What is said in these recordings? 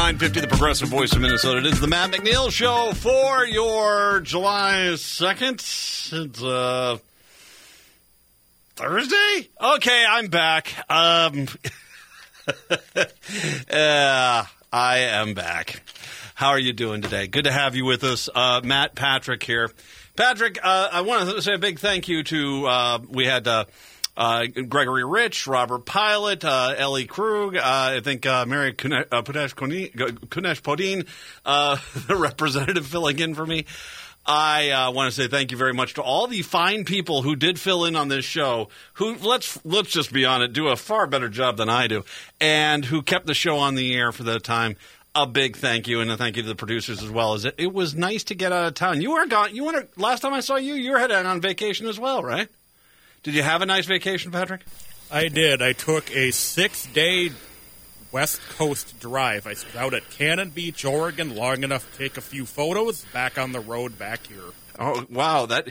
950, the Progressive Voice of Minnesota. It is the Matt McNeil Show for your July 2nd. It's Thursday? Okay, I'm back. I am back. How are you doing today? Good to have you with us. Matt Patrick here. Patrick, I want to say a big thank you to, we had Gregory Rich, Robert Pilot, Ellie Krug, I think Mary Kunesh-Podine, the representative filling in for me. I want to say thank you very much to all the fine people who did fill in on this show, who, let's just be on it, do a far better job than I do, and who kept the show on the air for the time. A big thank you, and a thank you to the producers as well. It was nice to get out of town. You were gone. Last time I saw you, you were heading on vacation as well, right? Did you have a nice vacation, Patrick? I did. I took a 6-day West Coast drive. I was out at Cannon Beach, Oregon, long enough to take a few photos, back on the road back here. Oh, wow. That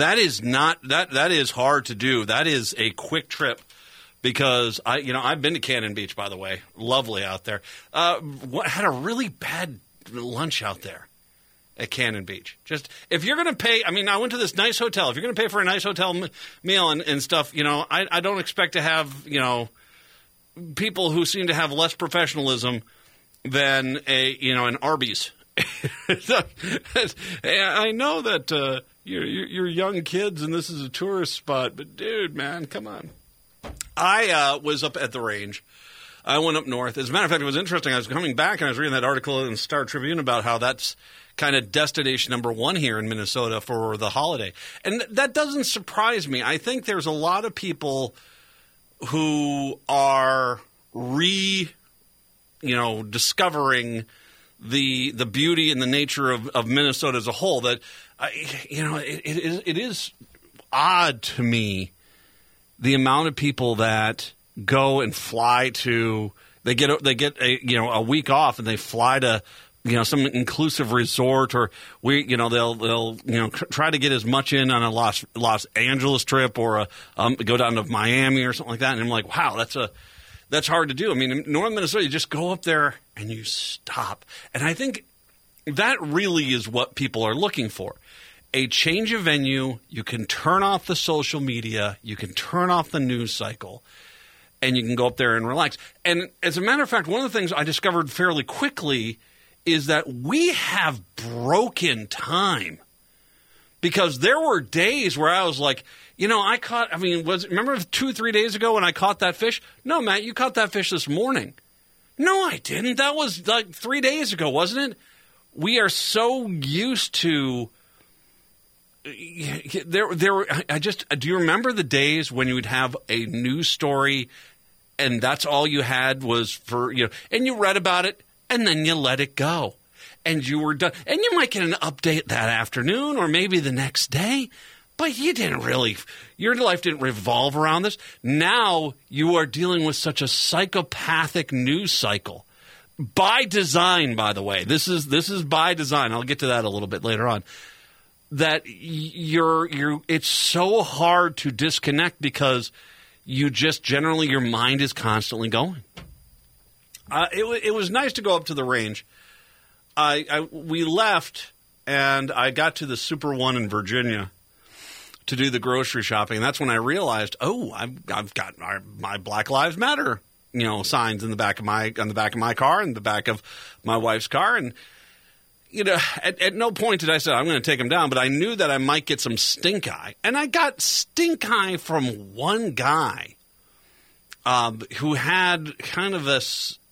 is hard to do. That is a quick trip because I've been to Cannon Beach, by the way. Lovely out there. Had a really bad lunch out there at Cannon Beach. Just, if you're going to pay, I went to this nice hotel. If you're going to pay for a nice hotel meal and stuff, I don't expect to have, people who seem to have less professionalism than an Arby's. I know that you're young kids and this is a tourist spot, but dude, man, come on. I was up at the range. I went up north. As a matter of fact, it was interesting. I was coming back and I was reading that article in Star Tribune about how that's kind of destination number one here in Minnesota for the holiday. And that doesn't surprise me. I think there's a lot of people who are discovering the beauty and the nature of Minnesota as a whole. That it is odd to me the amount of people that go and fly to they get a week off and they fly to some inclusive resort, or they'll try to get as much in on a Los Angeles trip, or go down to Miami or something like that. And I'm like, wow, that's hard to do. In northern Minnesota, you just go up there and you stop. And I think that really is what people are looking for. A change of venue. You can turn off the social media. You can turn off the news cycle. And you can go up there and relax. And as a matter of fact, one of the things I discovered fairly quickly is that we have broken time. Because there were days where I was like, remember 2-3 days ago when I caught that fish? No, Matt, you caught that fish this morning. No, I didn't. That was like 3 days ago, wasn't it? We are so used to do you remember the days when you would have a news story and that's all you had was for, and you read about it and then you let it go and you were done. And you might get an update that afternoon or maybe the next day, but your life didn't revolve around this. Now you are dealing with such a psychopathic news cycle. By design, by the way. This is by design. I'll get to that a little bit later on. That it's so hard to disconnect because you just generally your mind is constantly going. It was nice to go up to the range. We left and I got to the Super One in Virginia to do the grocery shopping, and that's when I realized, I've got my Black Lives Matter signs on the back of my car and the back of my wife's car. And at no point did I say I'm going to take them down, but I knew that I might get some stink eye. And I got stink eye from one guy who had kind of this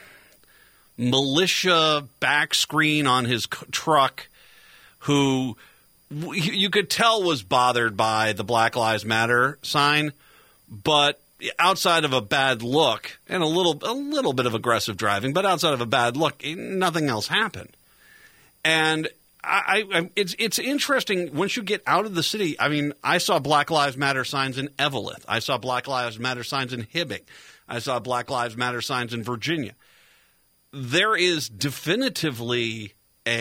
militia back screen on his truck, who you could tell was bothered by the Black Lives Matter sign, but outside of a bad look and a little bit of aggressive driving, but outside of a bad look, nothing else happened. And it's interesting once you get out of the city. I saw Black Lives Matter signs in Eveleth. I saw Black Lives Matter signs in Hibbing. I saw Black Lives Matter signs in Virginia. There is definitively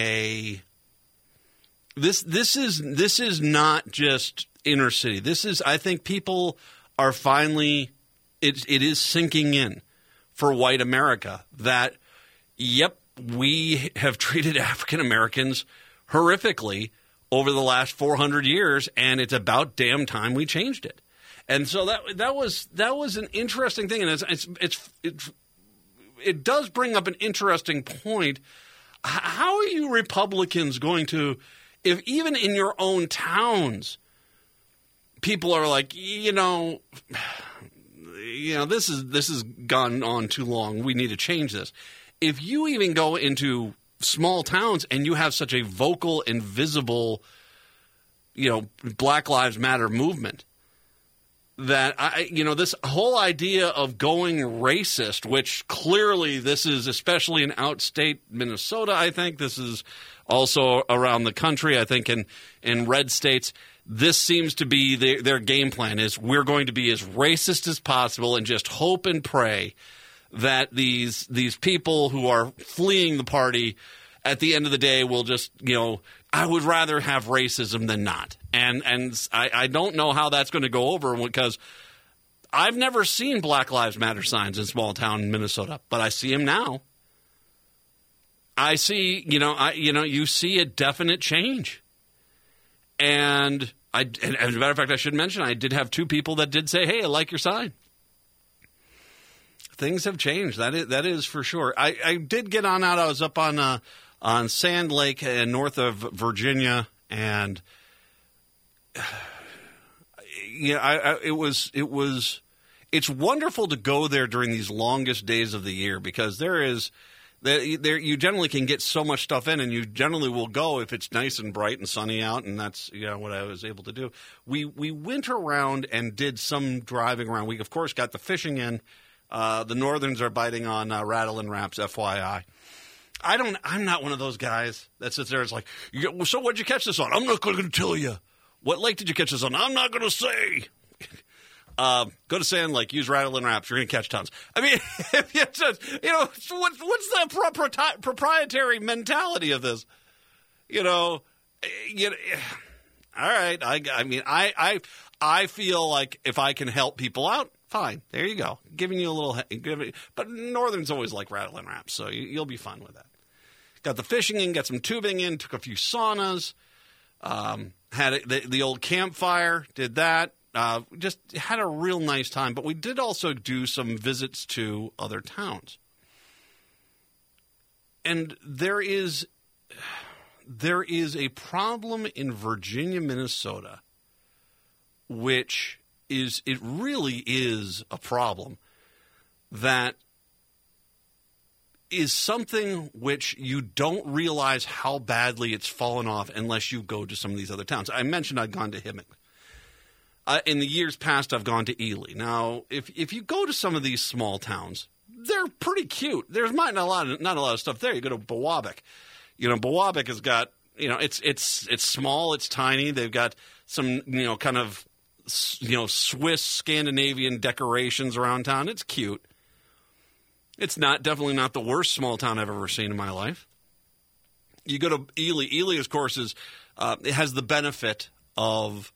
this is not just inner city. I think people are finally it is sinking in for white America that, yep, we have treated African Americans horrifically over the last 400 years, and it's about damn time we changed it. And so that was an interesting thing, and it does bring up an interesting point. How are you Republicans going to, if even in your own towns, people are like, this has gone on too long. We need to change this. If you even go into small towns and you have such a vocal and visible, Black Lives Matter movement, that this whole idea of going racist, which clearly this is especially in outstate Minnesota, I think this is also around the country, I think in red states, this seems to be their game plan is we're going to be as racist as possible and just hope and pray that these people who are fleeing the party at the end of the day will just, I would rather have racism than not. And I don't know how that's going to go over because I've never seen Black Lives Matter signs in small town Minnesota, but I see them now. I see, you see a definite change. And as a matter of fact, I should mention, I did have 2 people that did say, hey, I like your sign. Things have changed. That is for sure. I did get on out. I was up on Sand Lake north of Virginia, and it's wonderful to go there during these longest days of the year because you generally can get so much stuff in, and you generally will go if it's nice and bright and sunny out, and that's what I was able to do. We went around and did some driving around. We of course got the fishing in. The Northerns are biting on Rattling Raps, FYI. I'm not one of those guys that sits there and is like, so what'd you catch this on? I'm not going to tell you. What lake did you catch this on? I'm not going to say. Go to Sand Lake, use Rattling Raps. You're going to catch tons. I mean, what's the proprietary mentality of this? All right. I feel like if I can help people out, fine. There you go. Giving you a little, but Northern's always like Rattling Raps, so you'll be fine with that. Got the fishing in, got some tubing in, took a few saunas, had the old campfire, did that. Just had a real nice time. But we did also do some visits to other towns. And there is a problem in Virginia, Minnesota, which it really is a problem that is something which you don't realize how badly it's fallen off unless you go to some of these other towns. I mentioned I'd gone to Hibbing. In the years past, I've gone to Ely. Now, if you go to some of these small towns, they're pretty cute. There's not a lot of stuff there. You go to Bowabic. Bowabic has got, it's small, it's tiny. They've got some, kind of, Swiss Scandinavian decorations around town. It's cute. It's definitely not the worst small town I've ever seen in my life. You go to Ely. Ely, of course, it has the benefit of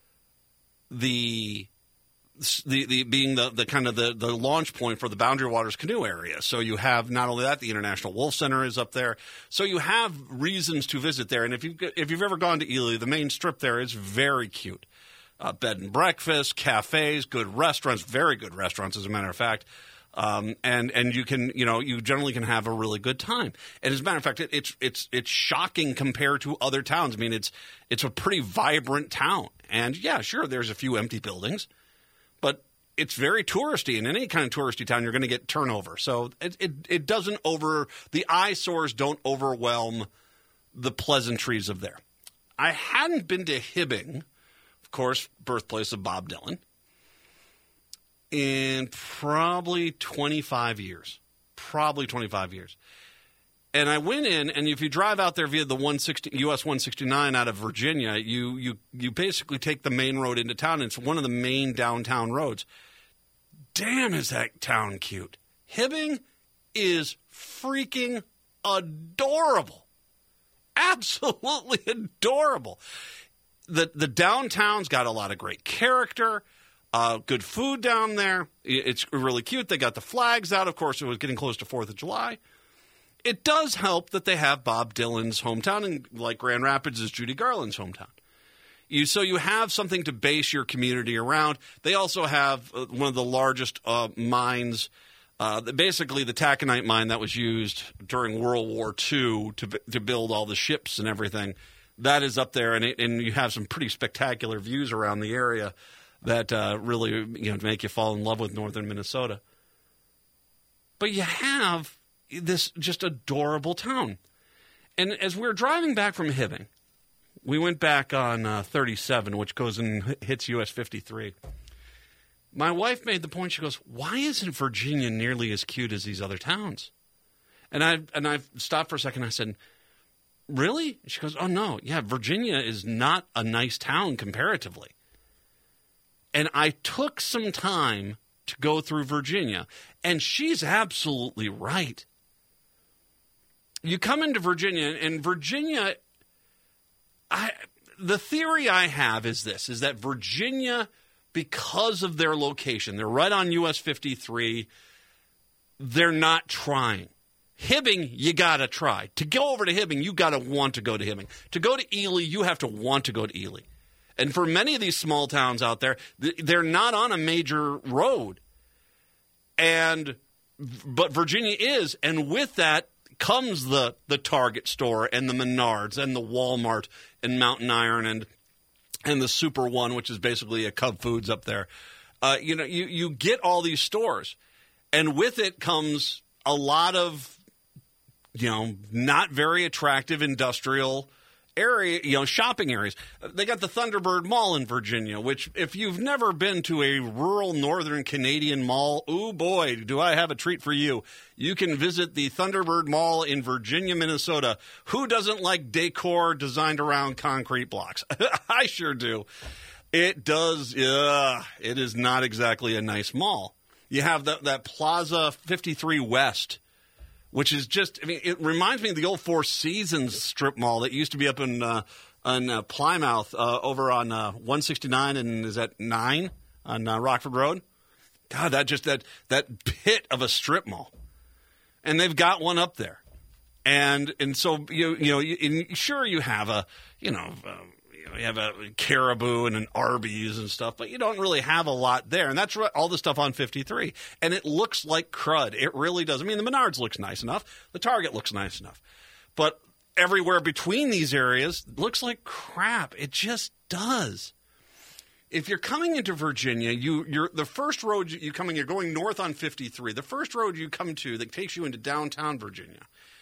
the being the kind of the launch point for the Boundary Waters canoe area. So you have not only that, the International Wolf Center is up there. So you have reasons to visit there. And if you've ever gone to Ely, the main strip there is very cute. Bed and breakfast, cafes, good restaurants, very good restaurants, as a matter of fact. And you can, you generally can have a really good time. And as a matter of fact, it's shocking compared to other towns. I mean, it's a pretty vibrant town. And yeah, sure, there's a few empty buildings, but it's very touristy. In any kind of touristy town, you're going to get turnover. So it doesn't the eyesores don't overwhelm the pleasantries of there. I hadn't been to Hibbing, of course, birthplace of Bob Dylan, in probably 25 years. And I went in, and if you drive out there via the US 169 out of Virginia, you basically take the main road into town, and it's one of the main downtown roads. Damn, is that town cute. Hibbing is freaking adorable. Absolutely adorable. The downtown's got a lot of great character. Good food down there. It's really cute. They got the flags out. Of course, it was getting close to 4th of July. it does help that they have Bob Dylan's hometown, and like Grand Rapids is Judy Garland's hometown. So you have something to base your community around. They also have one of the largest mines, basically the taconite mine that was used during World War II to build all the ships and everything. That is up there, and you have some pretty spectacular views around the area that really make you fall in love with northern Minnesota. But you have this just adorable town. And as we were driving back from Hibbing, we went back on 37, which goes and hits US 53. My wife made the point, she goes, why isn't Virginia nearly as cute as these other towns? And I stopped for a second, I said, really? She goes, oh, no, yeah, Virginia is not a nice town comparatively. And I took some time to go through Virginia, and she's absolutely right. You come into Virginia, and Virginia, the theory I have is this, is that Virginia, because of their location, they're right on US 53, they're not trying. Hibbing, you got to try. To go over to Hibbing, you got to want to go to Hibbing. To go to Ely, you have to want to go to Ely. And for many of these small towns out there, they're not on a major road. But Virginia is, and with that comes the Target store and the Menards and the Walmart and Mountain Iron and the Super One, which is basically a Cub Foods up there. You get all these stores, and with it comes a lot of not very attractive industrial area, shopping areas. They got the Thunderbird Mall in Virginia, which if you've never been to a rural northern Canadian mall, oh boy, do I have a treat for you. You can visit the Thunderbird Mall in Virginia, Minnesota. Who doesn't like decor designed around concrete blocks? I sure do. It does. It is not exactly a nice mall. You have that Plaza 53 West, which is just, it reminds me of the old Four Seasons strip mall that used to be up in Plymouth over on 169 and is that 9 on Rockford Road. God, that pit of a strip mall. And they've got one up there. And so, sure you have you have a Caribou and an Arby's and stuff, but you don't really have a lot there. And that's all the stuff on 53. And it looks like crud. It really does. I mean, the Menards looks nice enough. The Target looks nice enough. But everywhere between these areas looks like crap. It just does. If you're coming into Virginia, you're the first road you're going north on 53. The first road you come to that takes you into downtown Virginia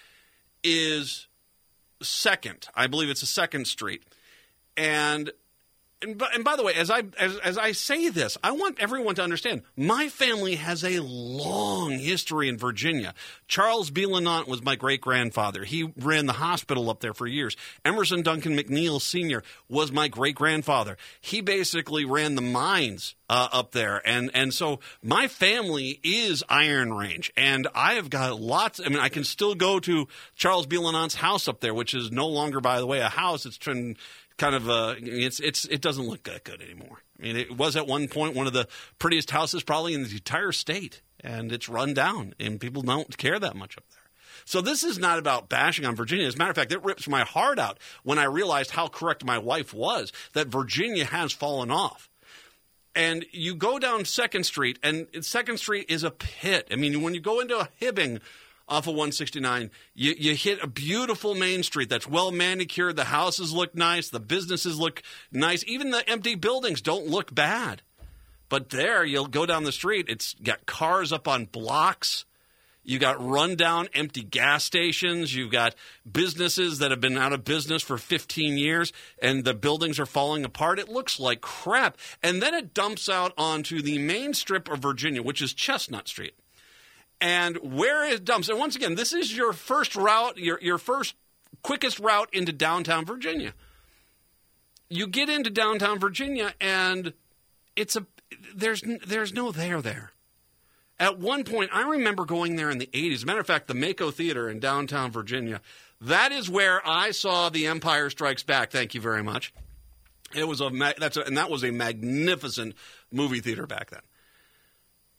is 2nd. I believe it's a 2nd Street. And by the way, as I say this, I want everyone to understand, my family has a long history in Virginia. Charles B. Lenant was my great-grandfather. He ran the hospital up there for years. Emerson Duncan McNeil Sr. was my great-grandfather. He basically ran the mines up there. And so my family is Iron Range. And I have got I can still go to Charles B. Lenant's house up there, which is no longer, by the way, a house. It's turned kind of it doesn't look that good anymore. I mean, it was at one point one of the prettiest houses probably in the entire state, and it's run down, and people don't care that much up there. So this is not about bashing on Virginia. As a matter of fact, it rips my heart out when I realized how correct my wife was, that Virginia has fallen off. And you go down 2nd Street, and 2nd Street is a pit. I mean, when you go into a Hibbing off of 169, you hit a beautiful main street that's well manicured. The houses look nice. The businesses look nice. Even the empty buildings don't look bad. But there, you'll go down the street. It's got cars up on blocks. You got rundown, empty gas stations. You've got businesses that have been out of business for 15 years, and the buildings are falling apart. It looks like crap. And then it dumps out onto the main strip of Virginia, which is Chestnut Street. And where it dumps, and once again, this is your first route, your first quickest route into downtown Virginia. You get into downtown Virginia, and there's no there. At one point, I remember going there in the 80s. As a matter of fact, the Mako Theater in downtown Virginia, that is where I saw The Empire Strikes Back. Thank you very much. It was that was a magnificent movie theater back then.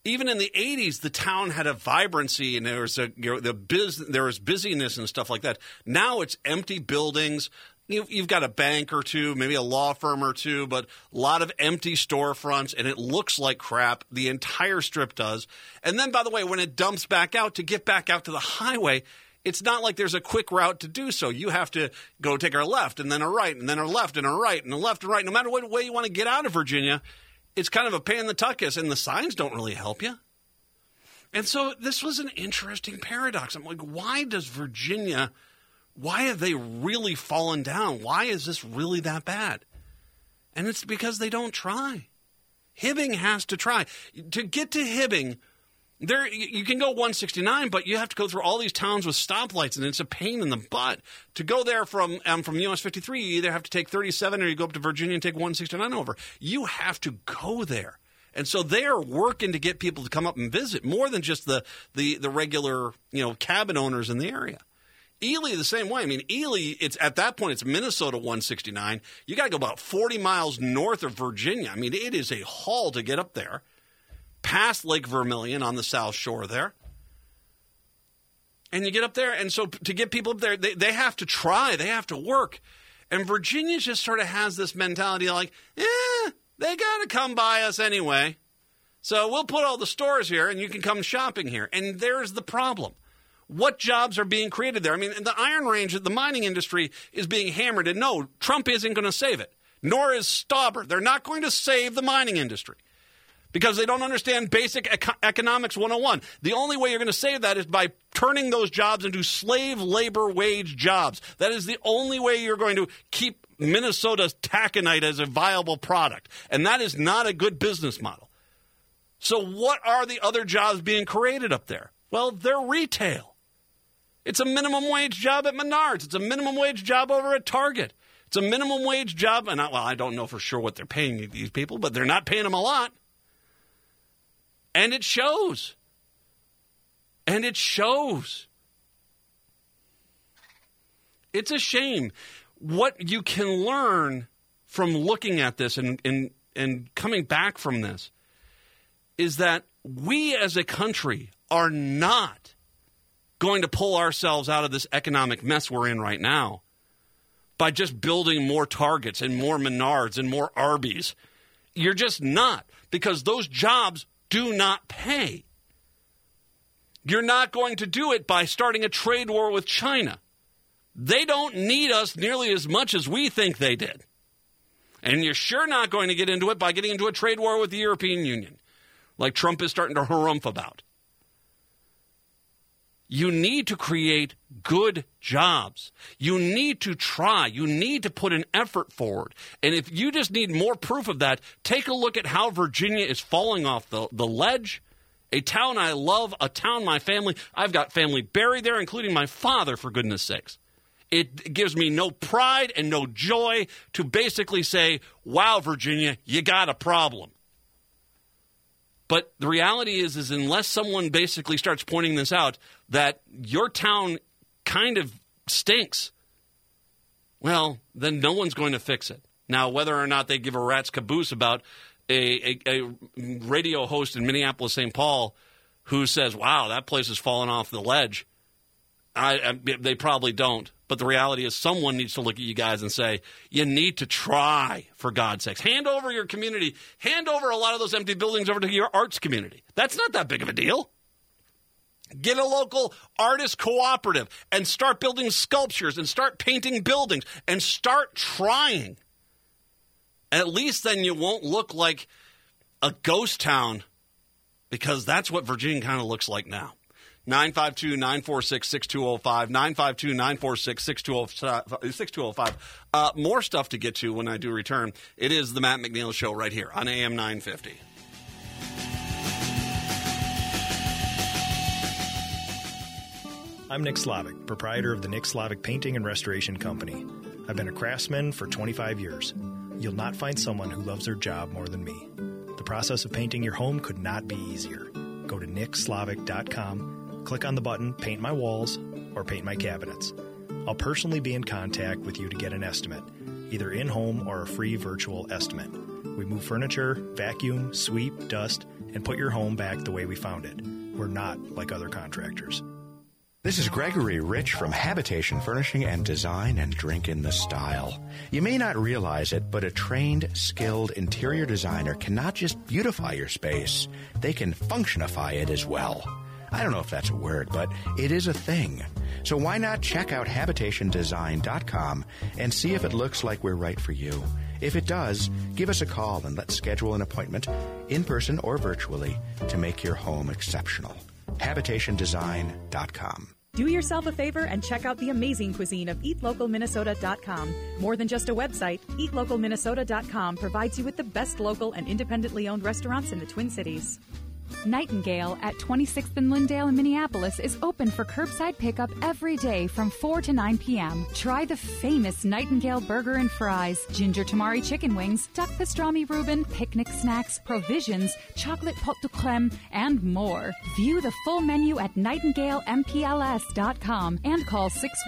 even in the 80s, the town had a vibrancy and there was there was busyness and stuff like that. Now it's empty buildings. You've got a bank or two, maybe a law firm or two, but a lot of empty storefronts, and it looks like crap. The entire strip does. And then, by the way, when it dumps back out, to get back out to the highway, it's not like there's a quick route to do so. You have to go take a left and then a right and then a left and a right and a left and right. No matter what way you want to get out of Virginia, it's kind of a pain in the tuchus, and the signs don't really help you. And so this was an interesting paradox. I'm like, why does Virginia, why have they really fallen down? Why is this really that bad? And it's because they don't try. Hibbing has to try. To get to Hibbing, there you can go 169, but you have to go through all these towns with stoplights, and it's a pain in the butt. To go there from US 53, you either have to take 37 or you go up to Virginia and take 169 over. You have to go there. And so they are working to get people to come up and visit, more than just the regular, cabin owners in the area. Ely, the same way. I mean, Ely, it's at that point, it's Minnesota 169. You got to go about 40 miles north of Virginia. I mean, it is a haul to get up there. Past Lake Vermilion on the south shore there. And you get up there, and so to get people up there, they have to try. They have to work. And Virginia just sort of has this mentality like, they got to come by us anyway. So we'll put all the stores here, and you can come shopping here. And there's the problem. What jobs are being created there? I mean, the Iron Range, the mining industry is being hammered, and no, Trump isn't going to save it, nor is Stauber. They're not going to save the mining industry, because they don't understand basic economics 101. The only way you're going to save that is by turning those jobs into slave labor wage jobs. That is the only way you're going to keep Minnesota's taconite as a viable product. And that is not a good business model. So what are the other jobs being created up there? Well, they're retail. It's a minimum wage job at Menards. It's a minimum wage job over at Target. It's a minimum wage job. And I don't know for sure what they're paying these people, but they're not paying them a lot. And it shows. And it shows. It's a shame. What you can learn from looking at this and coming back from this is that we as a country are not going to pull ourselves out of this economic mess we're in right now by just building more Targets and more Menards and more Arby's. You're just not, because those jobs do not pay. You're not going to do it by starting a trade war with China. They don't need us nearly as much as we think they did. And you're sure not going to get into it by getting into a trade war with the European Union, like Trump is starting to harumph about. You need to create good jobs. You need to try. You need to put an effort forward. And if you just need more proof of that, take a look at how Virginia is falling off the ledge. A town I love, a town my family, I've got family buried there, including my father, for goodness sakes. It gives me no pride and no joy to basically say, wow, Virginia, you got a problem. But the reality is unless someone basically starts pointing this out, that your town kind of stinks, well, then no one's going to fix it. Now, whether or not they give a rat's caboose about a radio host in Minneapolis, St. Paul, who says, wow, that place is falling off the ledge, they probably don't. But the reality is someone needs to look at you guys and say, you need to try, for God's sakes. Hand over your community. Hand over a lot of those empty buildings over to your arts community. That's not that big of a deal. Get a local artist cooperative and start building sculptures and start painting buildings and start trying. At least then you won't look like a ghost town, because that's what Virginia kind of looks like now. 952-946-6205, 952-946-6205. More stuff to get to when I do return. It is the Matt McNeil Show right here on AM 950. I'm Nick Slavic, proprietor of the Nick Slavic Painting and Restoration Company. I've been a craftsman for 25 years. You'll not find someone who loves their job more than me. The process of painting your home could not be easier. Go to nickslavic.com. Click on the button, Paint My Walls, or Paint My Cabinets. I'll personally be in contact with you to get an estimate, either in-home or a free virtual estimate. We move furniture, vacuum, sweep, dust, and put your home back the way we found it. We're not like other contractors. This is Gregory Rich from Habitation Furnishing and Design and Drink in the Style. You may not realize it, but a trained, skilled interior designer can not just beautify your space, they can functionify it as well. I don't know if that's a word, but it is a thing. So why not check out HabitationDesign.com and see if it looks like we're right for you. If it does, give us a call and let's schedule an appointment, in person or virtually, to make your home exceptional. HabitationDesign.com. Do yourself a favor and check out the amazing cuisine of EatLocalMinnesota.com. More than just a website, EatLocalMinnesota.com provides you with the best local and independently owned restaurants in the Twin Cities. Nightingale at 26th and Lyndale in Minneapolis is open for curbside pickup every day from 4 to 9 p.m. Try the famous Nightingale burger and fries, ginger tamari chicken wings, duck pastrami Reuben, picnic snacks, provisions, chocolate pot de creme, and more. View the full menu at nightingalempls.com and call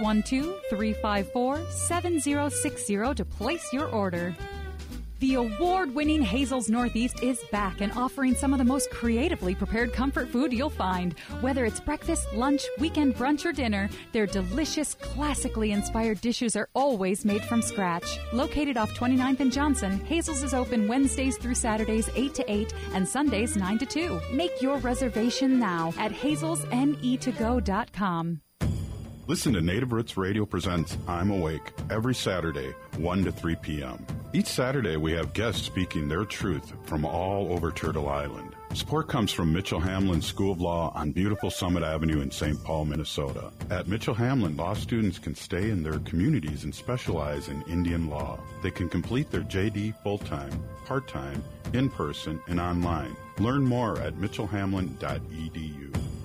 612-354-7060 to place your order. The award-winning Hazel's Northeast is back and offering some of the most creatively prepared comfort food you'll find. Whether it's breakfast, lunch, weekend brunch, or dinner, their delicious, classically inspired dishes are always made from scratch. Located off 29th and Johnson, Hazel's is open Wednesdays through Saturdays 8 to 8 and Sundays 9 to 2. Make your reservation now at hazelsne2go.com. Listen to Native Roots Radio presents I'm Awake every Saturday, 1 to 3 p.m. Each Saturday, we have guests speaking their truth from all over Turtle Island. Support comes from Mitchell Hamlin School of Law on beautiful Summit Avenue in St. Paul, Minnesota. At Mitchell Hamlin, law students can stay in their communities and specialize in Indian law. They can complete their JD full-time, part-time, in-person, and online. Learn more at mitchellhamlin.edu.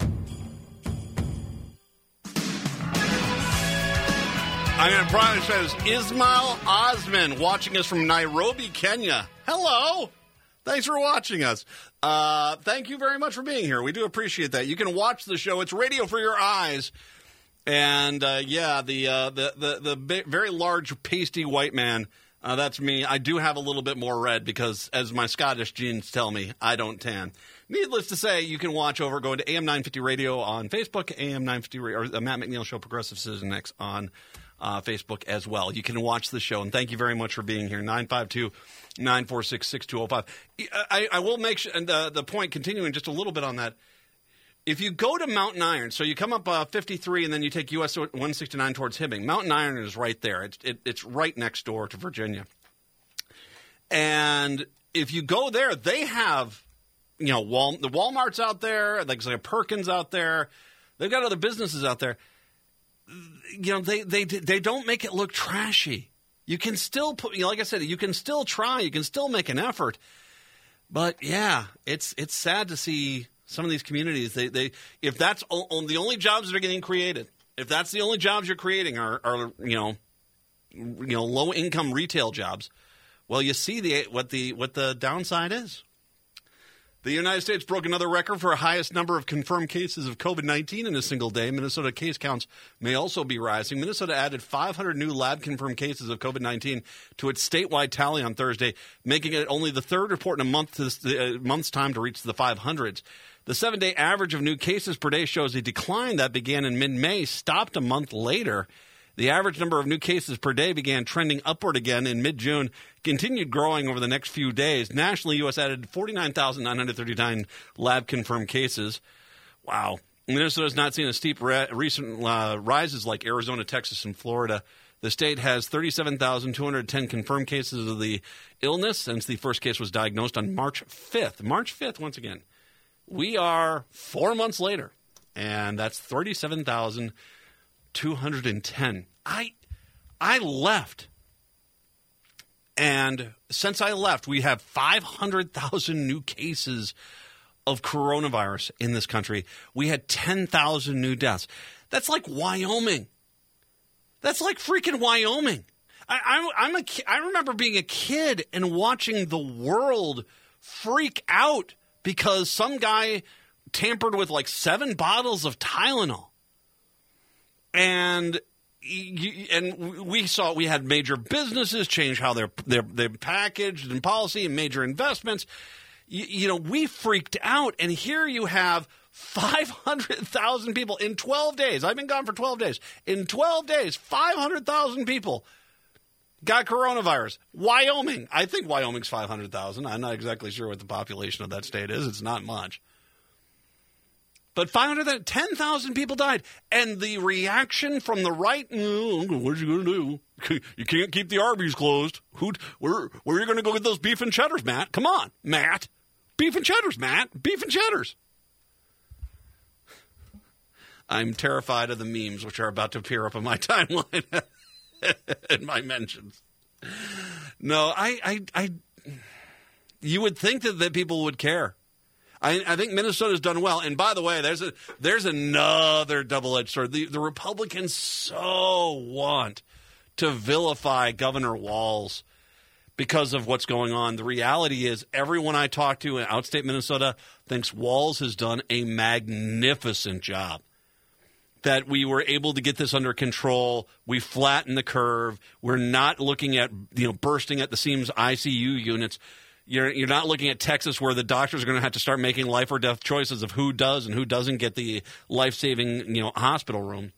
Ian Pryor says, Ismail Osman watching us from Nairobi, Kenya. Hello. Thanks for watching us. Thank you very much for being here. We do appreciate that. You can watch the show. It's radio for your eyes. And, the very large, pasty white man, that's me. I do have a little bit more red because, as my Scottish genes tell me, I don't tan. Needless to say, you can watch over going to AM 950 Radio on Facebook, AM 950 or the Matt McNeil Show, Progressive Citizen X on Facebook as well. You can watch the show, and thank you very much for being here. 952-946-6205. I will make sure, and the point, continuing just a little bit on that, if you go to Mountain Iron, so you come up 53 and then you take US 169 towards Hibbing, Mountain Iron is right there. It's right next door to Virginia. And if you go there, they have, the Walmart's out there, like a Perkins out there. They've got other businesses out there. They don't make it look trashy. You can still put, like I said, you can still try, you can still make an effort. But yeah, it's sad to see some of these communities. They if that's the only jobs that are getting created, if that's the only jobs you're creating are low income retail jobs, well, you see what the downside is. The United States broke another record for highest number of confirmed cases of COVID-19 in a single day. Minnesota case counts may also be rising. Minnesota added 500 new lab-confirmed cases of COVID-19 to its statewide tally on Thursday, making it only the third report in a month's time to reach the 500s. The 7-day average of new cases per day shows a decline that began in mid-May, stopped a month later. The average number of new cases per day began trending upward again in mid-June, continued growing over the next few days. Nationally, U.S. added 49,939 lab-confirmed cases. Wow. Minnesota has not seen a steep recent rises like Arizona, Texas, and Florida. The state has 37,210 confirmed cases of the illness since the first case was diagnosed on March 5th. March 5th, once again. We are 4 months later, and that's 37,210. I left, and since I left, we have 500,000 new cases of coronavirus in this country. We had 10,000 new deaths. That's like Wyoming. That's like freaking Wyoming. I remember being a kid and watching the world freak out because some guy tampered with like 7 bottles of Tylenol. And and we had major businesses change how they're packaged and policy and major investments. We freaked out, and here you have 500,000 people in 12 days. I've been gone for 12 days. In 12 days, 500,000 people got coronavirus. Wyoming. I think Wyoming's 500,000. I'm not exactly sure what the population of that state is. It's not much. But 10,000 people died. And the reaction from the right, what are you going to do? You can't keep the Arby's closed. Where are you going to go get those beef and cheddars, Matt? Come on, Matt. Beef and cheddars, Matt. Beef and cheddars. I'm terrified of the memes which are about to appear up on my timeline and my mentions. No, you would think that people would care. I think Minnesota's done well. And by the way, there's another double-edged sword. The Republicans so want to vilify Governor Walz because of what's going on. The reality is everyone I talk to in outstate Minnesota thinks Walz has done a magnificent job. That we were able to get this under control. We flattened the curve. We're not looking at bursting at the seams ICU units. You're not looking at Texas where the doctors are going to have to start making life or death choices of who does and who doesn't get the life-saving hospital room.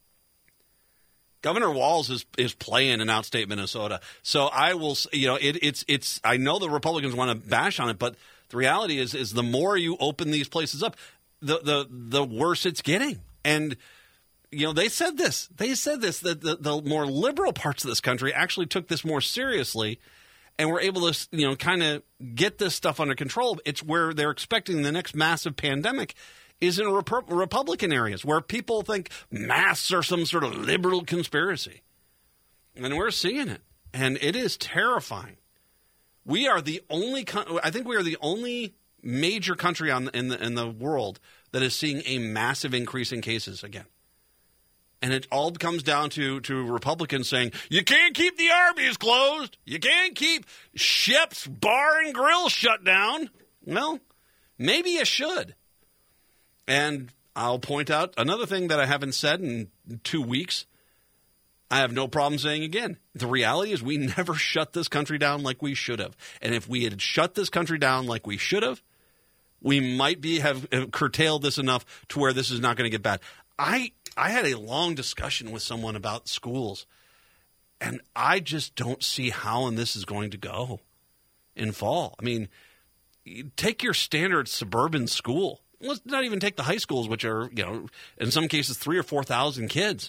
Governor Walz is playing in outstate Minnesota. So I will it's I know the Republicans want to bash on it, but the reality is the more you open these places up, the worse it's getting. And they said this. They said this that the more liberal parts of this country actually took this more seriously. And we're able to, kind of get this stuff under control. It's where they're expecting the next massive pandemic is in Republican areas where people think masks are some sort of liberal conspiracy. And we're seeing it. And it is terrifying. We are the only I think we are the only major country in the world that is seeing a massive increase in cases again. And it all comes down to Republicans saying, you can't keep the Arby's closed. You can't keep Shep's Bar and Grill shut down. Well, maybe you should. And I'll point out another thing that I haven't said in 2 weeks. I have no problem saying again. The reality is we never shut this country down like we should have. And if we had shut this country down like we should have, we might have curtailed this enough to where this is not going to get bad. I had a long discussion with someone about schools, and I just don't see how this is going to go in fall. I mean, take your standard suburban school. Let's not even take the high schools, which are, in some cases 3,000 or 4,000 kids.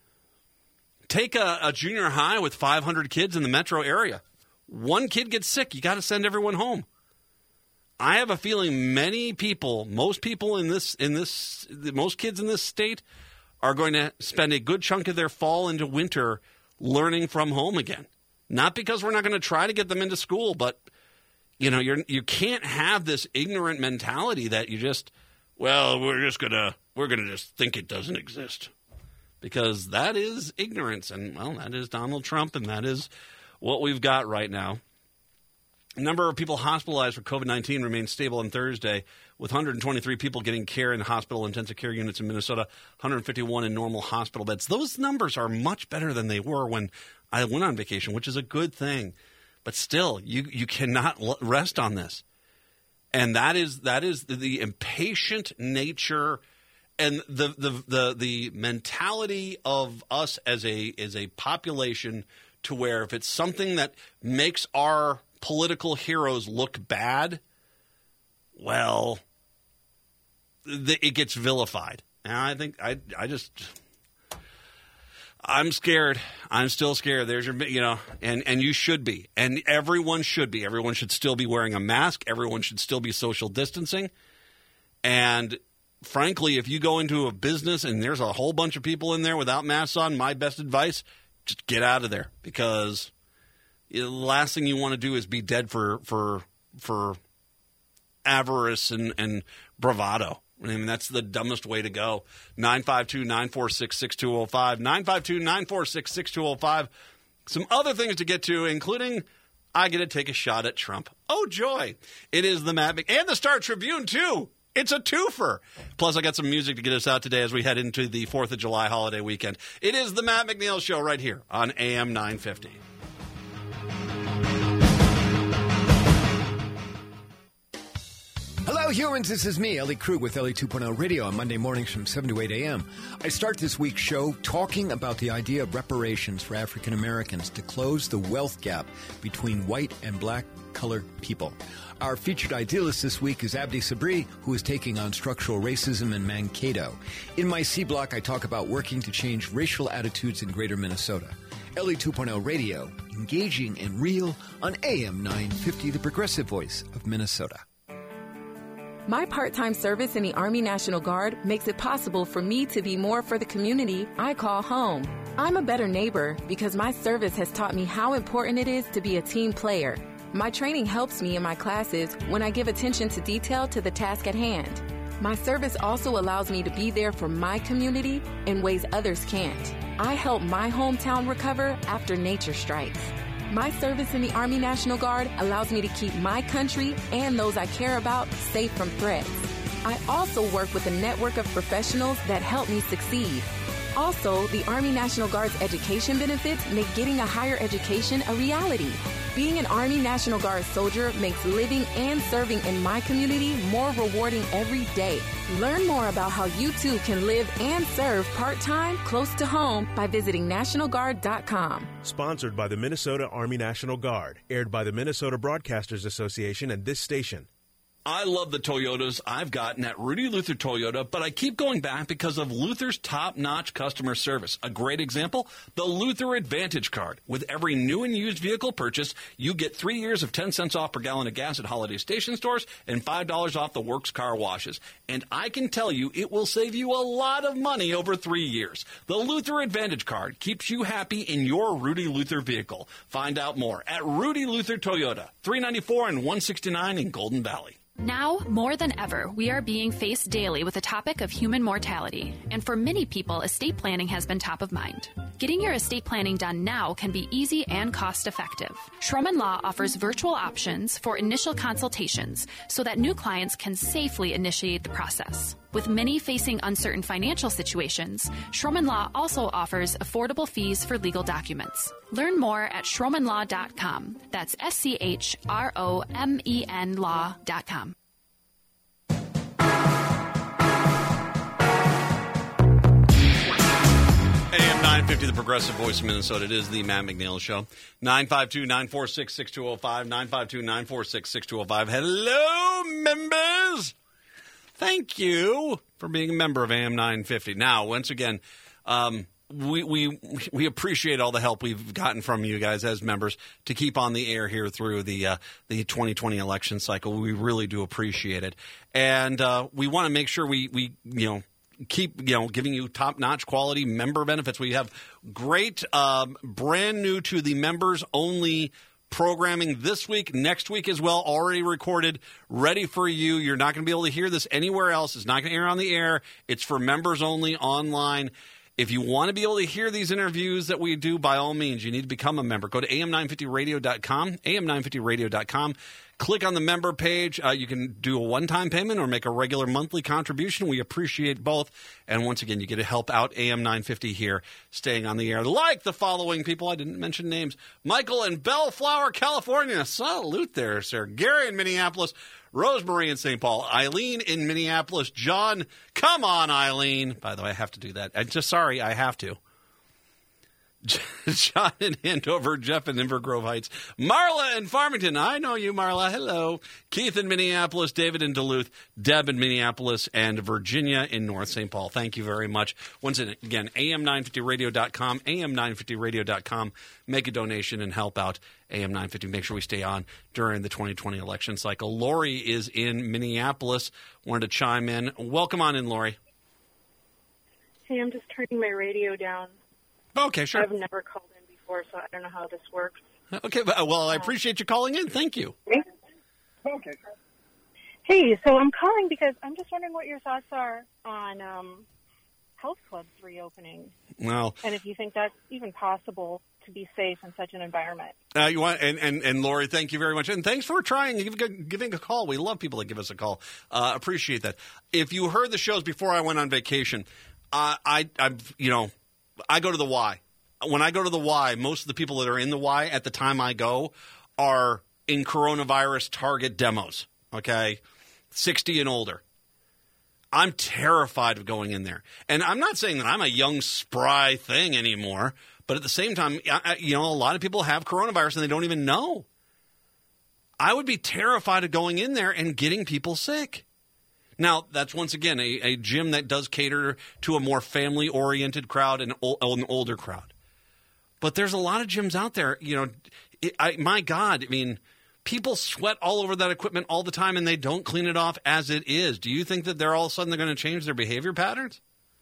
Take a junior high with 500 kids in the metro area. One kid gets sick, you got to send everyone home. I have a feeling most kids in this state are going to spend a good chunk of their fall into winter learning from home again. Not because we're not going to try to get them into school, but you can't have this ignorant mentality that we're going to just think it doesn't exist. Because that is ignorance, and that is Donald Trump, and that is what we've got right now. The number of people hospitalized for COVID-19 remains stable on Thursday, with 123 people getting care in hospital intensive care units in Minnesota, 151 in normal hospital beds. Those numbers are much better than they were when I went on vacation, which is a good thing. But still, you cannot rest on this. And that is the impatient nature and the mentality of us as a population, to where if it's something that makes our political heroes look bad, well, it gets vilified. And I think I'm scared. I'm still scared. There's your, and you should be. And everyone should be. Everyone should still be wearing a mask. Everyone should still be social distancing. And frankly, if you go into a business and there's a whole bunch of people in there without masks on, my best advice, just get out of there, because the last thing you want to do is be dead for avarice and bravado. I mean, that's the dumbest way to go. 952-946-6205. 952-946-6205. Some other things to get to, including I get to take a shot at Trump. Oh, joy. It is the Matt and the Star Tribune, too. It's a twofer. Plus, I got some music to get us out today as we head into the 4th of July holiday weekend. It is the Matt McNeil Show right here on AM 950. Hello, humans. This is me, Ellie Krug with Ellie 2.0 Radio on Monday mornings from 7 to 8 a.m. I start this week's show talking about the idea of reparations for African Americans to close the wealth gap between white and black colored people. Our featured idealist this week is Abdi Sabri, who is taking on structural racism in Mankato. In my C Block, I talk about working to change racial attitudes in greater Minnesota. Ellie 2.0 Radio, engaging and real on AM 950, the progressive voice of Minnesota. My part-time service in the Army National Guard makes it possible for me to be more for the community I call home. I'm a better neighbor because my service has taught me how important it is to be a team player. My training helps me in my classes when I give attention to detail to the task at hand. My service also allows me to be there for my community in ways others can't. I help my hometown recover after nature strikes. My service in the Army National Guard allows me to keep my country and those I care about safe from threats. I also work with a network of professionals that help me succeed. Also, the Army National Guard's education benefits make getting a higher education a reality. Being an Army National Guard soldier makes living and serving in my community more rewarding every day. Learn more about how you too can live and serve part-time close to home by visiting NationalGuard.com. Sponsored by the Minnesota Army National Guard. Aired by the Minnesota Broadcasters Association and this station. I love the Toyotas I've gotten at Rudy Luther Toyota, but I keep going back because of Luther's top-notch customer service. A great example, the Luther Advantage Card. With every new and used vehicle purchase, you get 3 years of 10 cents off per gallon of gas at holiday station stores and $5 off the works car washes. And I can tell you it will save you a lot of money over 3 years. The Luther Advantage Card keeps you happy in your Rudy Luther vehicle. Find out more at Rudy Luther Toyota, 394 and 169 in Golden Valley. Now, more than ever, we are being faced daily with the topic of human mortality, and for many people, estate planning has been top of mind. Getting your estate planning done now can be easy and cost-effective. Schroman Law offers virtual options for initial consultations so that new clients can safely initiate the process. With many facing uncertain financial situations, Schroman Law also offers affordable fees for legal documents. Learn more at schromanlaw.com. That's SCHROMEN law.com. AM 950, the progressive voice of Minnesota. It is the Matt McNeil Show. 952-946-6205, 952-946-6205. Hello, members! Thank you for being a member of AM 950. Now, once again, we appreciate all the help we've gotten from you guys as members to keep on the air here through the 2020 election cycle. We really do appreciate it, and we want to make sure we keep giving you top-notch quality member benefits. We have great brand new to the members only programming this week, next week as well, already recorded, ready for you. You're not going to be able to hear this anywhere else. It's not going to air on the air. It's for members only online. If you want to be able to hear these interviews that we do, by all means, you need to become a member. Go to am950radio.com, am950radio.com. Click on the member page. You can do a one-time payment or make a regular monthly contribution. We appreciate both. And once again, you get to help out AM 950 here, staying on the air. Like the following people, I didn't mention names. Michael in Bellflower, California. Salute there, sir. Gary in Minneapolis. Rosemarie in St. Paul. Eileen in Minneapolis. John, come on, Eileen. By the way, I have to do that. I'm just sorry, I have to. John in Andover, Jeff in Inver Grove Heights, Marla in Farmington. I know you, Marla. Hello. Keith in Minneapolis, David in Duluth, Deb in Minneapolis, and Virginia in North St. Paul. Thank you very much. Once again, am950radio.com, am950radio.com. Make a donation and help out AM 950. Make sure we stay on during the 2020 election cycle. Lori is in Minneapolis. Wanted to chime in. Welcome on in, Lori. Hey, I'm just turning my radio down. Okay, sure. I've never called in before, so I don't know how this works. Okay, well, I appreciate you calling in. Thank you. Okay. Hey, so I'm calling because I'm just wondering what your thoughts are on health clubs reopening. Well, and if you think that's even possible to be safe in such an environment. You want and Lori, thank you very much, and thanks for trying giving a call. We love people that give us a call. Appreciate that. If you heard the shows before I went on vacation, I go to the Y. When I go to the Y, most of the people that are in the Y at the time I go are in coronavirus target demos. Okay, 60 and older. I'm terrified of going in there. And I'm not saying that I'm a young, spry thing anymore, but at the same time, a lot of people have coronavirus and they don't even know. I would be terrified of going in there and getting people sick. Now, that's once again a gym that does cater to a more family-oriented crowd and an older crowd. But there's a lot of gyms out there, my God, I mean, people sweat all over that equipment all the time, and they don't clean it off as it is. Do you think that they're all of a sudden they're going to change their behavior patterns?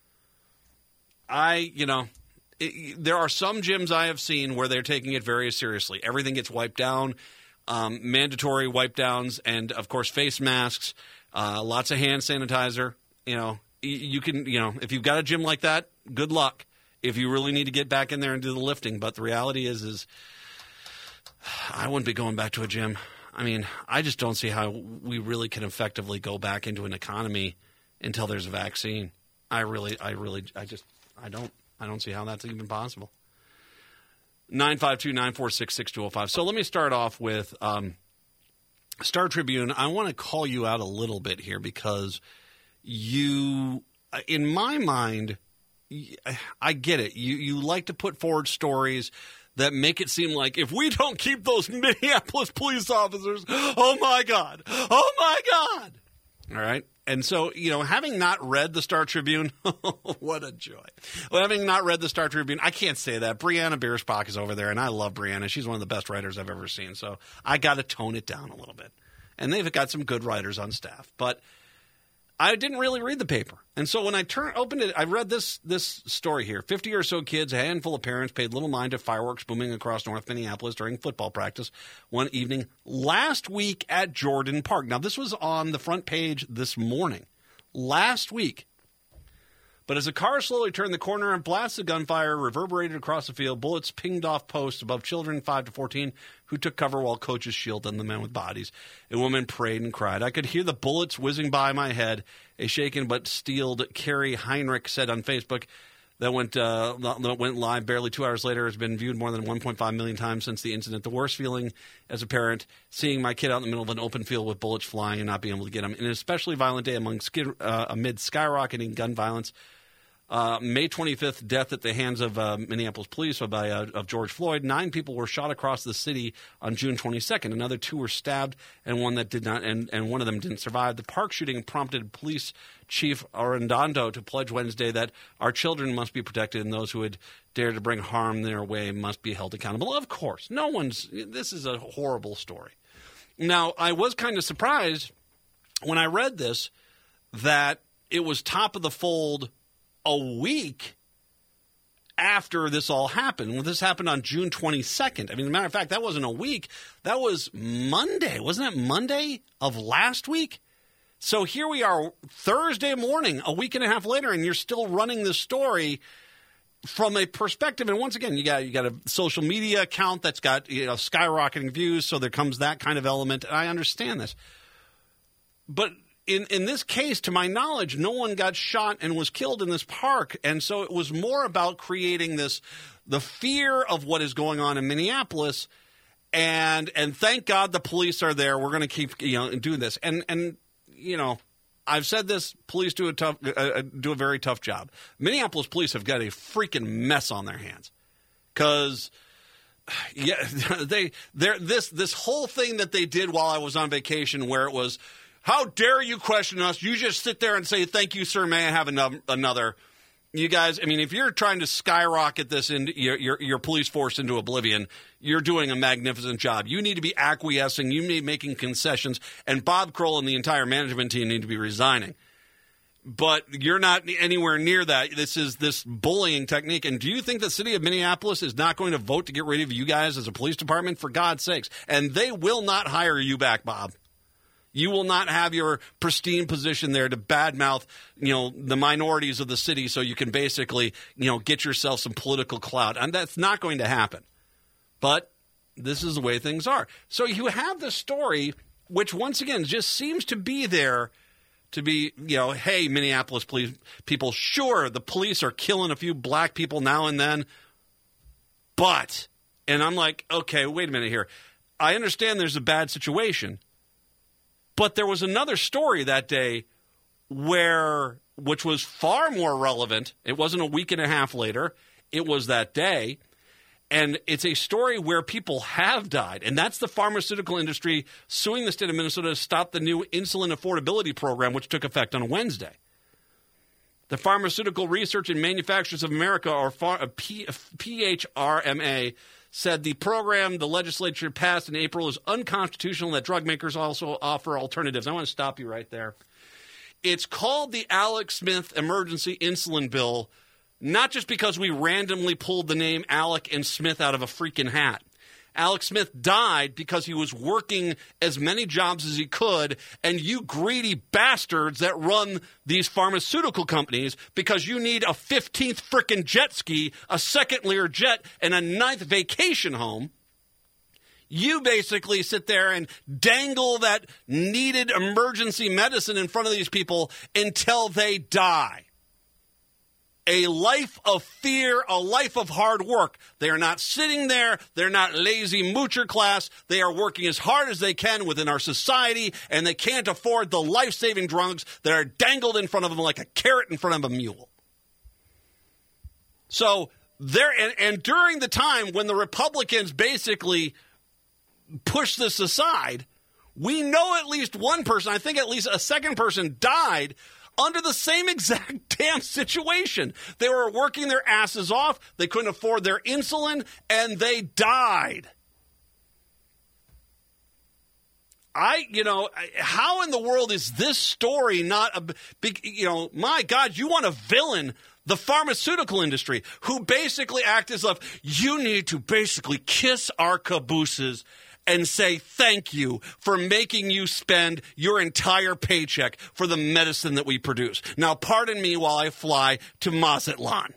There are some gyms I have seen where they're taking it very seriously. Everything gets wiped down, mandatory wipe downs, and of course face masks, lots of hand sanitizer. You can, if you've got a gym like that, good luck. If you really need to get back in there and do the lifting, but the reality is I wouldn't be going back to a gym. I mean, I just don't see how we really can effectively go back into an economy until there's a vaccine. I don't see how that's even possible. 952-946-6205. So let me start off with Star Tribune. I want to call you out a little bit here because you, in my mind, I get it. You like to put forward stories that make it seem like if we don't keep those Minneapolis police officers, oh, my God. Oh, my God. All right. And so, having not read the Star Tribune, what a joy. Well, having not read the Star Tribune, I can't say that. Brianna Biersbach is over there, and I love Brianna. She's one of the best writers I've ever seen. So I got to tone it down a little bit. And they've got some good writers on staff. But I didn't really read the paper. And so when I opened it, I read this story here. 50 or so kids, a handful of parents, paid little mind to fireworks booming across North Minneapolis during football practice one evening last week at Jordan Park. Now, this was on the front page this morning. Last week. But as the car slowly turned the corner and blasts of gunfire reverberated across the field, bullets pinged off posts above children 5 to 14 who took cover while coaches shielded the men with bodies. A woman prayed and cried. I could hear the bullets whizzing by my head. A shaken but steeled Carrie Heinrich said on Facebook that went live barely 2 hours later, has been viewed more than 1.5 million times since the incident. The worst feeling as a parent, seeing my kid out in the middle of an open field with bullets flying and not being able to get him. In an especially violent day amid skyrocketing gun violence. May 25th, death at the hands of Minneapolis police of George Floyd. 9 people were shot across the city on June 22nd. Another 2 were stabbed, and one that did not, and one of them didn't survive. The park shooting prompted Police Chief Arredondo to pledge Wednesday that our children must be protected, and those who would dare to bring harm their way must be held accountable. Of course, this is a horrible story. Now, I was kind of surprised when I read this that it was top of the fold a week after this all happened. Well, this happened on June 22nd. I mean, as a matter of fact, that wasn't a week. That was Monday. Wasn't it Monday of last week? So here we are Thursday morning, a week and a half later, and you're still running this story from a perspective. And once again, you got a social media account that's got skyrocketing views, so there comes that kind of element. And I understand this. But in this case, to my knowledge, no one got shot and was killed in this park. And so it was more about creating the fear of what is going on in Minneapolis. And thank God the police are there. We're going to keep doing this. And I've said this, police do a very tough job. Minneapolis police have got a freaking mess on their hands. Because this whole thing that they did while I was on vacation, where it was, how dare you question us? You just sit there and say, thank you, sir, may I have another. You guys, I mean, if you're trying to skyrocket this into your police force into oblivion, you're doing a magnificent job. You need to be acquiescing. You need to be making concessions. And Bob Kroll and the entire management team need to be resigning. But you're not anywhere near that. This is this bullying technique. And do you think the city of Minneapolis is not going to vote to get rid of you guys as a police department? For God's sakes. And they will not hire you back, Bob. You will not have your pristine position there to badmouth, the minorities of the city so you can basically, get yourself some political clout. And that's not going to happen. But this is the way things are. So you have the story, which once again just seems to be there to be, hey, Minneapolis police people, sure, the police are killing a few black people now and then, but, and I'm like, okay, wait a minute here. I understand there's a bad situation, but there was another story that day which was far more relevant. It wasn't a week and a half later. It was that day. And it's a story where people have died. And that's the pharmaceutical industry suing the state of Minnesota to stop the new insulin affordability program, which took effect on Wednesday. The Pharmaceutical Research and Manufacturers of America, or PHRMA, said the program the legislature passed in April is unconstitutional, that drug makers also offer alternatives. I want to stop you right there. It's called the Alex Smith Emergency Insulin Bill, not just because we randomly pulled the name Alec and Smith out of a freaking hat. Alex Smith died because he was working as many jobs as he could, and you greedy bastards that run these pharmaceutical companies, because you need a 15th frickin' jet ski, a second Lear jet, and a 9th vacation home, you basically sit there and dangle that needed emergency medicine in front of these people until they die. A life of fear, a life of hard work. They are not sitting there. They're not lazy moocher class. They are working as hard as they can within our society, and they can't afford the life-saving drugs that are dangled in front of them like a carrot in front of a mule. So and during the time when the Republicans basically pushed this aside, we know at least one person, I think at least a second person, died under the same exact damn situation. They were working their asses off. They couldn't afford their insulin, and they died. How in the world is this story not a big, my God, you want to villain the pharmaceutical industry, who basically act as if you need to basically kiss our cabooses and say thank you for making you spend your entire paycheck for the medicine that we produce. Now, pardon me while I fly to Mazatlan.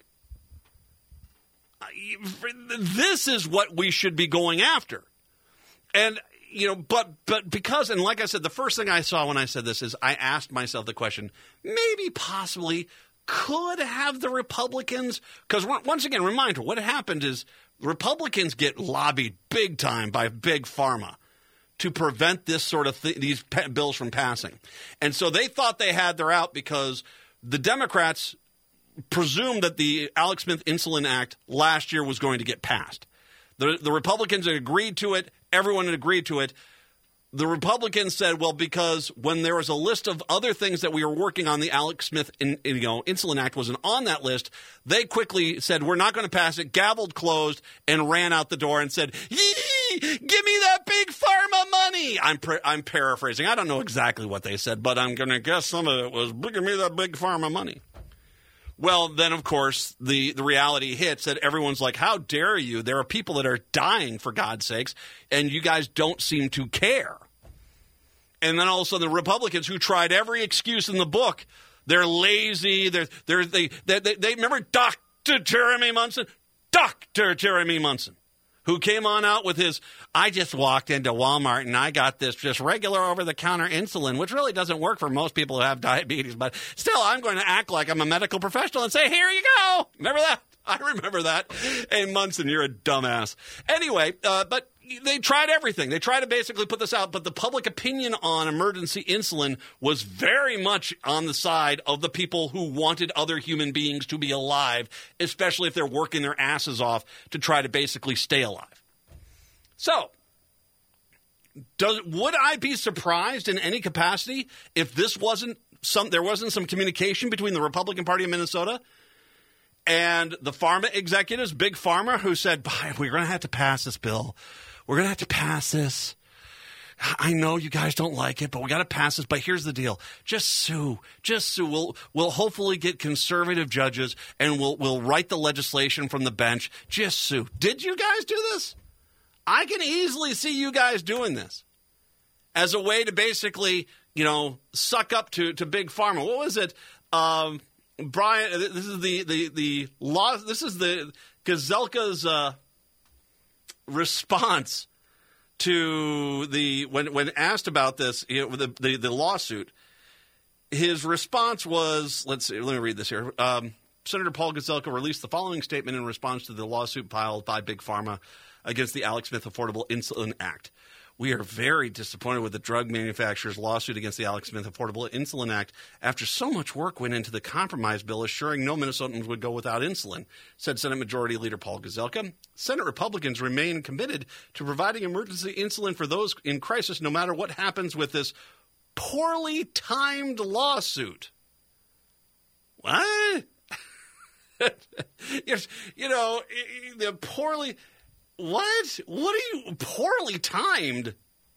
This is what we should be going after. And, but because, and like I said, the first thing I saw when I said this is I asked myself the question, maybe possibly could have the Republicans, because once again, reminder, what happened is Republicans get lobbied big time by big pharma to prevent this sort of these bills from passing. And so they thought they had their out because the Democrats presumed that the Alex Smith Insulin Act last year was going to get passed. The Republicans had agreed to it. Everyone had agreed to it. The Republicans said, well, because when there was a list of other things that we were working on, the Alex Smith Insulin Act wasn't on that list. They quickly said, we're not going to pass it, gavelled closed, and ran out the door and said, yee, give me that big pharma money. I'm paraphrasing. I don't know exactly what they said, but I'm going to guess some of it was, give me that big pharma money. Well, then, of course, the reality hits that everyone's like, how dare you? There are people that are dying, for God's sakes, and you guys don't seem to care. And then all of a sudden, the Republicans, who tried every excuse in the book, they're lazy, they remember Dr. Jeremy Munson? Dr. Jeremy Munson, who came on out with his, I just walked into Walmart and I got this just regular over-the-counter insulin, which really doesn't work for most people who have diabetes, but still I'm going to act like I'm a medical professional and say, here you go. Remember that? I remember that. Hey, Munson, you're a dumbass. Anyway, but they tried everything. They tried to basically put this out, but the public opinion on emergency insulin was very much on the side of the people who wanted other human beings to be alive, especially if they're working their asses off to try to basically stay alive. So, would I be surprised in any capacity if there wasn't some communication between the Republican Party of Minnesota and the pharma executives, Big Pharma, who said, we're going to have to pass this bill. We're going to have to pass this. I know you guys don't like it, but we got to pass this. But here's the deal. Just sue. Just sue. We'll hopefully get conservative judges, and we'll write the legislation from the bench. Just sue. Did you guys do this? I can easily see you guys doing this as a way to basically, suck up to Big Pharma. What was it? Brian, this is the law. This is the Gazelka's response to when asked about this, the lawsuit, his response was, let me read this here. Senator Paul Gazelka released the following statement in response to the lawsuit filed by Big Pharma against the Alex Smith Affordable Insulin Act. We are very disappointed with the drug manufacturer's lawsuit against the Alex Smith Affordable Insulin Act after so much work went into the compromise bill assuring no Minnesotans would go without insulin, said Senate Majority Leader Paul Gazelka. Senate Republicans remain committed to providing emergency insulin for those in crisis no matter what happens with this poorly timed lawsuit. What? The poorly... What? What are you poorly timed?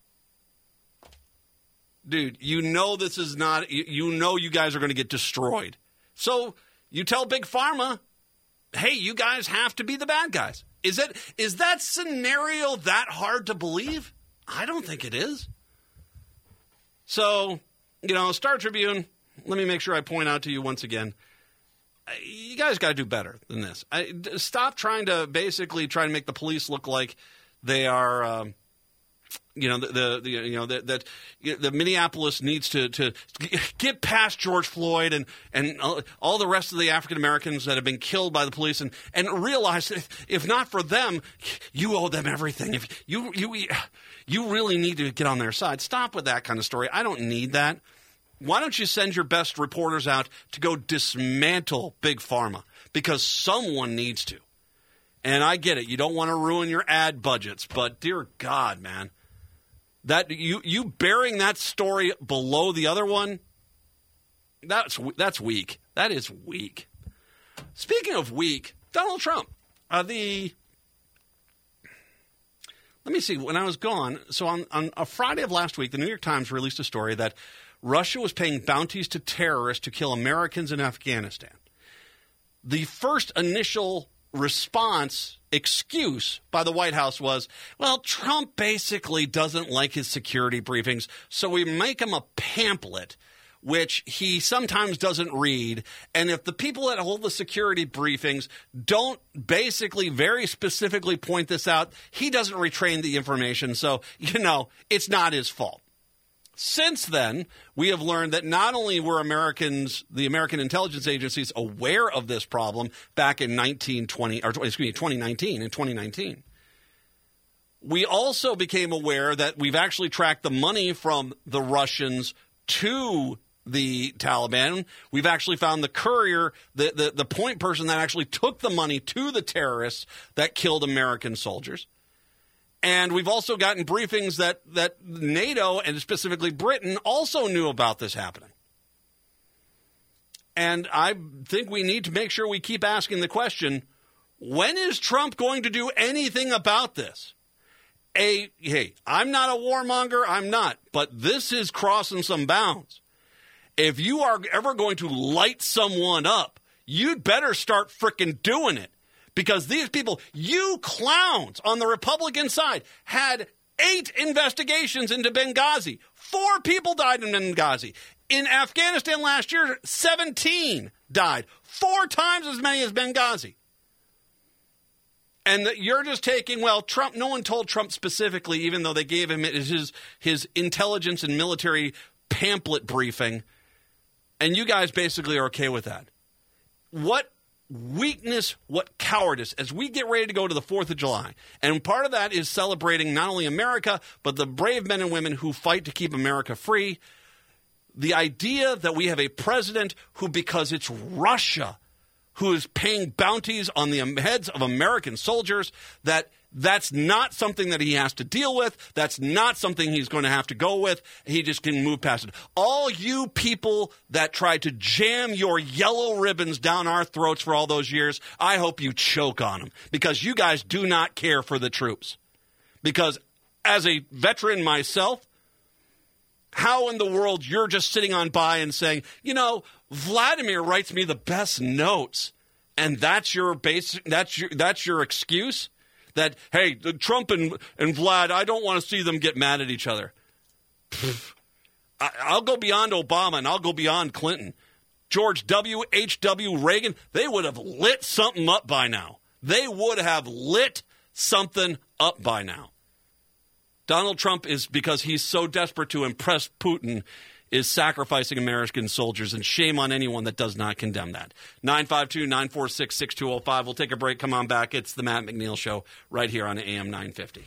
Dude, you know this is not, you know you guys are going to get destroyed. So you tell Big Pharma, hey, you guys have to be the bad guys. Is that scenario that hard to believe? I don't think it is. So, Star Tribune, let me make sure I point out to you once again, you guys got to do better than this. Stop trying to make the police look like they are, that Minneapolis needs to get past George Floyd and all the rest of the African Americans that have been killed by the police and realize that if not for them, you owe them everything. If you really need to get on their side. Stop with that kind of story. I don't need that. Why don't you send your best reporters out to go dismantle Big Pharma? Because someone needs to. And I get it. You don't want to ruin your ad budgets. But, dear God, man, that you burying that story below the other one, that's weak. That is weak. Speaking of weak, Donald Trump. Let me see. When I was gone, so on a Friday of last week, the New York Times released a story that Russia was paying bounties to terrorists to kill Americans in Afghanistan. The first initial excuse by the White House was, well, Trump basically doesn't like his security briefings, so we make him a pamphlet, which he sometimes doesn't read. And if the people that hold the security briefings don't basically very specifically point this out, he doesn't retrain the information. So, it's not his fault. Since then, we have learned that not only were the American intelligence agencies aware of this problem back in 2019, we also became aware that we've actually tracked the money from the Russians to the Taliban. We've actually found the courier, the point person that actually took the money to the terrorists that killed American soldiers. And we've also gotten briefings that NATO, and specifically Britain, also knew about this happening. And I think we need to make sure we keep asking the question, when is Trump going to do anything about this? Hey, I'm not a warmonger, I'm not, but this is crossing some bounds. If you are ever going to light someone up, you'd better start frickin' doing it. Because these people, you clowns on the Republican side, had 8 investigations into Benghazi. 4 people died in Benghazi. In Afghanistan last year, 17 died. 4 times as many as Benghazi. And you're just taking, Trump, no one told Trump specifically, even though they gave him his intelligence and military pamphlet briefing. And you guys basically are okay with that. What weakness, what cowardice, as we get ready to go to the 4th of July. And part of that is celebrating not only America, but the brave men and women who fight to keep America free. The idea that we have a president who, because it's Russia, who is paying bounties on the heads of American soldiers, that's not something that he has to deal with. That's not something he's going to have to go with. He just can move past it. All you people that tried to jam your yellow ribbons down our throats for all those years, I hope you choke on them, because you guys do not care for the troops. Because as a veteran myself, how in the world you're just sitting on by and saying, Vladimir writes me the best notes, and that's your excuse? That, hey, Trump and Vlad, I don't want to see them get mad at each other. I'll go beyond Obama, and I'll go beyond Clinton. George W., H.W. Reagan, they would have lit something up by now. They would have lit something up by now. Donald Trump is, because he's so desperate to impress Putin, is sacrificing American soldiers, and shame on anyone that does not condemn that. 952-946-6205. We'll take a break. Come on back. It's the Matt McNeil Show right here on AM 950.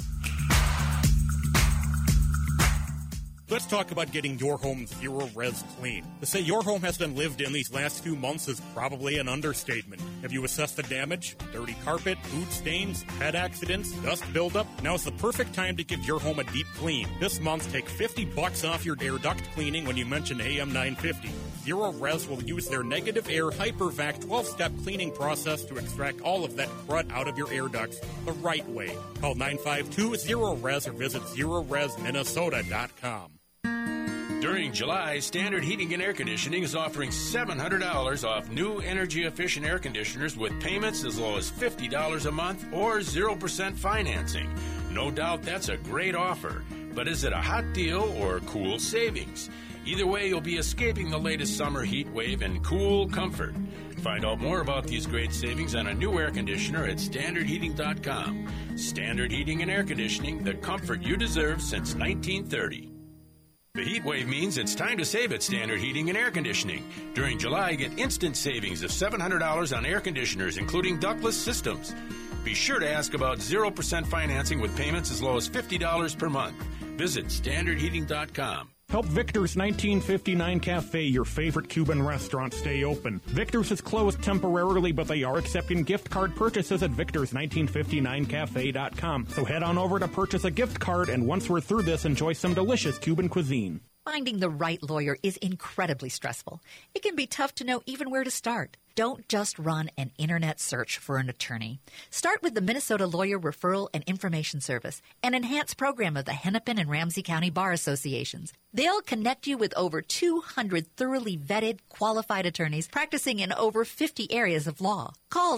Let's talk about getting your home zero-res clean. To say your home has been lived in these last few months is probably an understatement. Have you assessed the damage? Dirty carpet, food stains, pet accidents, dust buildup? Now is the perfect time to give your home a deep clean. This month, take $50 off your air duct cleaning when you mention AM 950. Zero-Res will use their negative air HyperVac 12-step cleaning process to extract all of that crud out of your air ducts the right way. Call 952-ZERO-RES or visit ZeroResMinnesota.com. During July, Standard Heating and Air Conditioning is offering $700 off new energy-efficient air conditioners with payments as low as $50 a month or 0% financing. No doubt that's a great offer, but is it a hot deal or cool savings? Either way, you'll be escaping the latest summer heat wave in cool comfort. Find out more about these great savings on a new air conditioner at StandardHeating.com. Standard Heating and Air Conditioning, the comfort you deserve since 1930. The heat wave means it's time to save at Standard Heating and Air Conditioning. During July, get instant savings of $700 on air conditioners, including ductless systems. Be sure to ask about 0% financing with payments as low as $50 per month. Visit StandardHeating.com. Help Victor's 1959 Cafe, your favorite Cuban restaurant, stay open. Victor's is closed temporarily, but they are accepting gift card purchases at Victor's1959Cafe.com. So head on over to purchase a gift card, and once we're through this, enjoy some delicious Cuban cuisine. Finding the right lawyer is incredibly stressful. It can be tough to know even where to start. Don't just run an internet search for an attorney. Start with the Minnesota Lawyer Referral and Information Service, an enhanced program of the Hennepin and Ramsey County Bar Associations. They'll connect you with over 200 thoroughly vetted, qualified attorneys practicing in over 50 areas of law. Call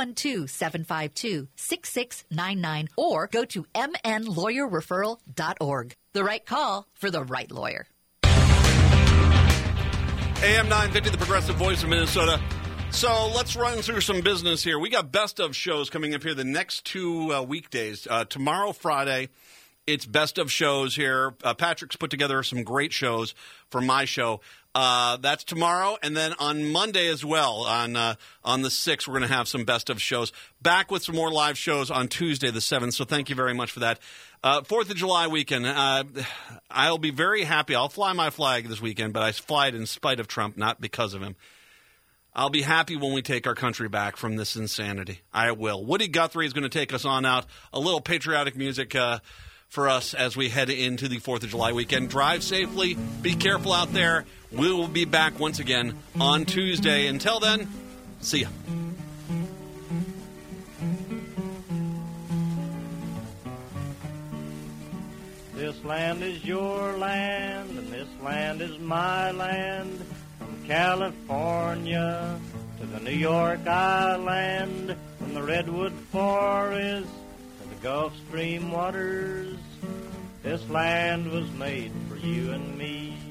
612-752-6699 or go to mnlawyerreferral.org. The right call for the right lawyer. AM 950, the progressive voice of Minnesota. So let's run through some business here. We got best of shows coming up here the next two weekdays. Tomorrow, Friday, it's best of shows here. Patrick's put together some great shows for my show. That's tomorrow, and then on Monday as well, on the 6th, we're going to have some best of shows. Back with some more live shows on Tuesday, the 7th, so thank you very much for that. 4th of July weekend, I'll be very happy. I'll fly my flag this weekend, but I fly it in spite of Trump, not because of him. I'll be happy when we take our country back from this insanity. I will. Woody Guthrie is going to take us on out. A little patriotic music for us as we head into the 4th of July weekend. Drive safely. Be careful out there. We will be back once again on Tuesday. Until then, see ya. This land is your land, and this land is my land. From California to the New York Island, from the Redwood Forest to the Gulf Stream waters, this land was made for you and me.